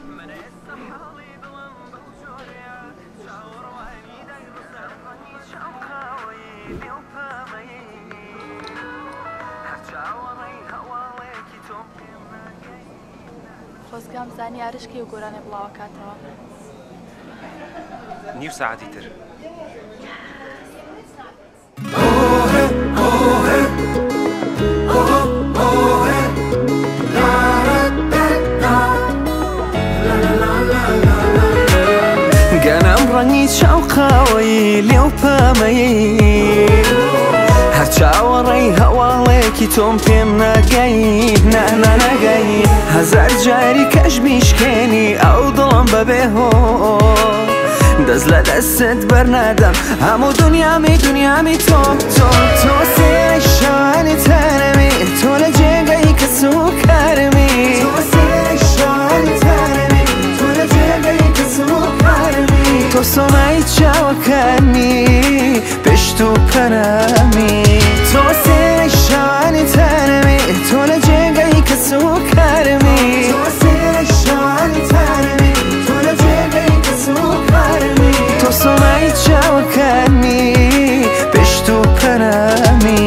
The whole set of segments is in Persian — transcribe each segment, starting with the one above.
خۆزگام زانی ئارشکی و گۆرانێ بڵاو کاتەوە. نیو ساعتی تر. گەنم ڕەنگی چاوقاوەی لێو پەمەی هەر چاوەڕێی هەواڵێکی تۆم پێم ناگەی نەنەگەی هەزار جاری کەش میشکێنی ئەو دڵم بەبێ هۆ دەست لە دەستت بەرنادەم هەموو دنیامی تۆ سێ شانی تەنەمی تۆ لە جێگەی کەس و کارمی تۆ سێ شانی تەنەمی تۆ لە جێگەی کەس و کارمی تۆ سۆنای چاوەکانی پشت و پەنامی تۆ سێ شانی تەنەمی تۆ لە جێگەی کەس و کارمی تۆ سێ شانی تەنەمی تۆ لە جێگەی کەس و کارمی تۆ سۆنای چاوەکانی پشت و پەنامی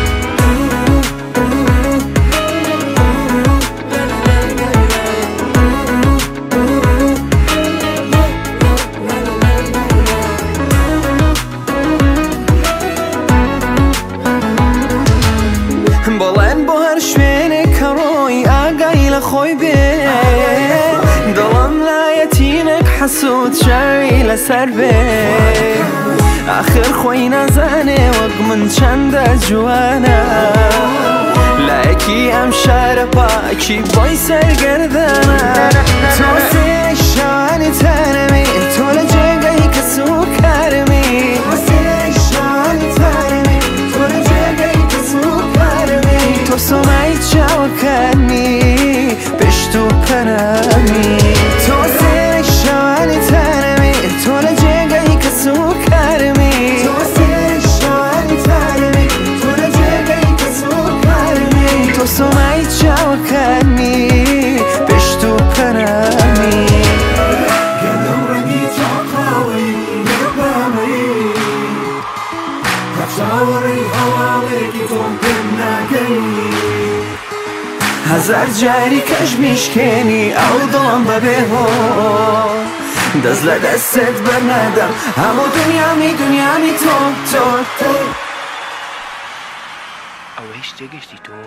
بەڵێن بۆ هەر شوێنێک کە ڕۆی ئاگای لە خۆی بێ دڵم لایەتینێک حەسوود چاوی لەسەر بێ ئاخر خۆی نازانێ وەک من چەندە جوانە لایەکی ئەم شارە پاکی بۆی سەرگەردانە تۆ سێ شانی تەنەمی تۆ لە جێگەی کەس و کارمی تۆ سێ شانی تەنەمی تۆ لە جێگەی کەس و کارمی تۆ سۆنای چاوەکانی پشت و پەنامی تۆ سێ شانی تەنەمی تۆ لە جێگەی کەس و کارمی تۆ سێ شانی تەنەمی تۆ لە جێگەی کەس و کارمی تۆ سۆنای چاوەکانی پشت و پەنامی گەنم ڕەنگی چاوقاوەی لێو پەمەی هەر چاوەڕێی هەواڵێکی تۆم پێم ناگەی هەزار جاری کەش میشکێنی ئەو دڵم بەبێ هۆ دەست لە دەستت بەرنادەم هەموو دنیامی تۆ ئەوەی شتێگەشتی تۆ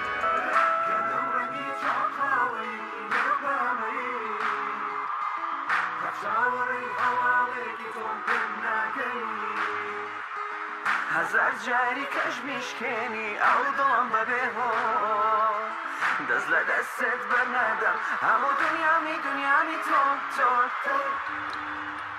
هەزار جاری کەش میشکێنی ئەو دڵم بەبێ هۆ دەست لە دەستت بەرنادەم هەموو دنیامی تۆ